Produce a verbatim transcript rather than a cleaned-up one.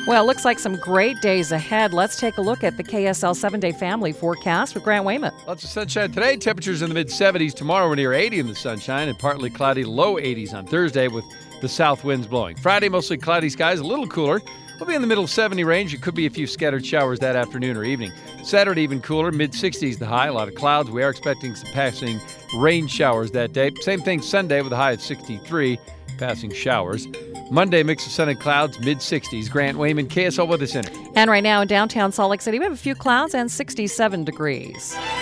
Well, it looks like some great days ahead. Let's take a look at the K S L seven-day family forecast with Grant Wayman. Lots of sunshine today. Temperatures in the mid-seventies. Tomorrow we're near eighty in the sunshine and partly cloudy, low eighties on Thursday with the south winds blowing. Friday, mostly cloudy skies, a little cooler. We'll be in the middle seventy range. It could be a few scattered showers that afternoon or evening. Saturday, even cooler, mid-sixties the high. A lot of clouds. We are expecting some passing rain showers that day. Same thing Sunday with a high of sixty-three, passing showers. Monday, mix of sun and clouds, mid-sixties. Grant Wayman, K S L Weather Center. And right now in downtown Salt Lake City, we have a few clouds and sixty-seven degrees.